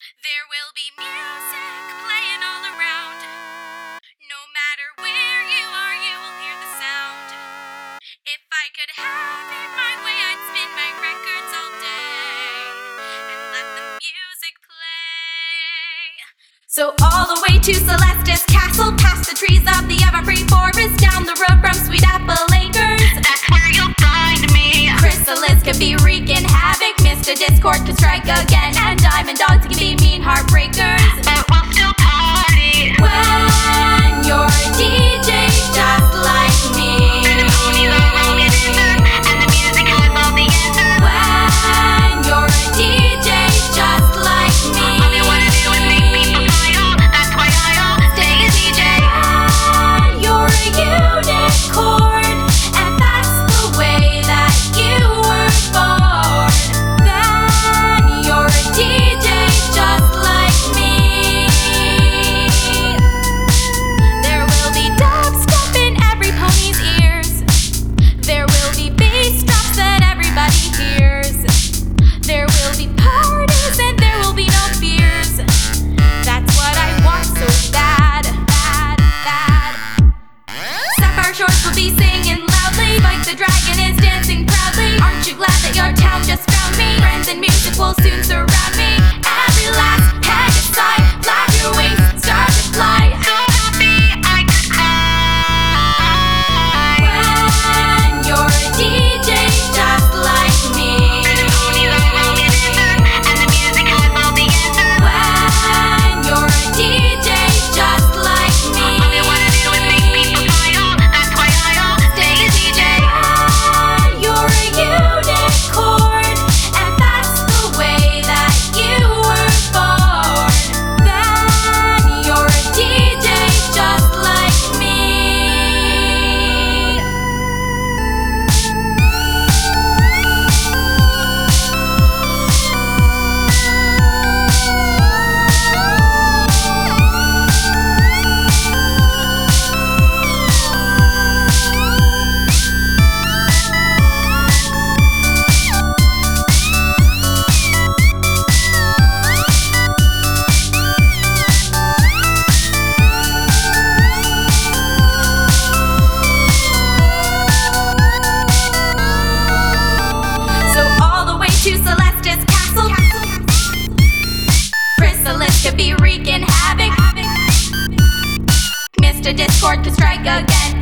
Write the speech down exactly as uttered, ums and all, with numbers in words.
There will be music playing all around. No matter where you are, you will hear the sound. If I could have it my way, I'd spin my records all day and let the music play. So all the way to Celestis Castle, past the trees of the Everfree Forest, down the road from Sweet Apple Acres. That's where you'll find me. Chrysalis could be wreaking havoc, Mister Discord could strike again, and Diamond Dogs could be mean heartbreakers. But we'll still party. When you're a D J just like me, And the ponies are rolling in there, and the music has all the answers. when you're a D J just like me, All they wanna do is make people smile. That's why I'll stay a D J. when you're a unicorn, and that's the way that you were born, then you're a D J just like me. There will be dubstep in every pony's ears. There will be bass drops that everybody hears. There will be parties and there will be no fears. That's what I want so bad, bad, bad. Sapphire Shores will be singing loudly, like the dragon is dancing proudly. Aren't you glad that your town just found me? Friends and music will soon surround me. Every last head aside, flap your wings, start to fly. So happy I could cry. When you're a D J just like me, And the ponies are rolling in there, and the music has all the answers. when you're a D J just like me, All they wanna do is make people smile. That's why I'll stay a D J. when you're a unicorn, and that's the way that you were born, then you're a D J just like me. So all the way to Celestis Castle, Chrysalis could be wreaking havoc, Mister Discord could strike again,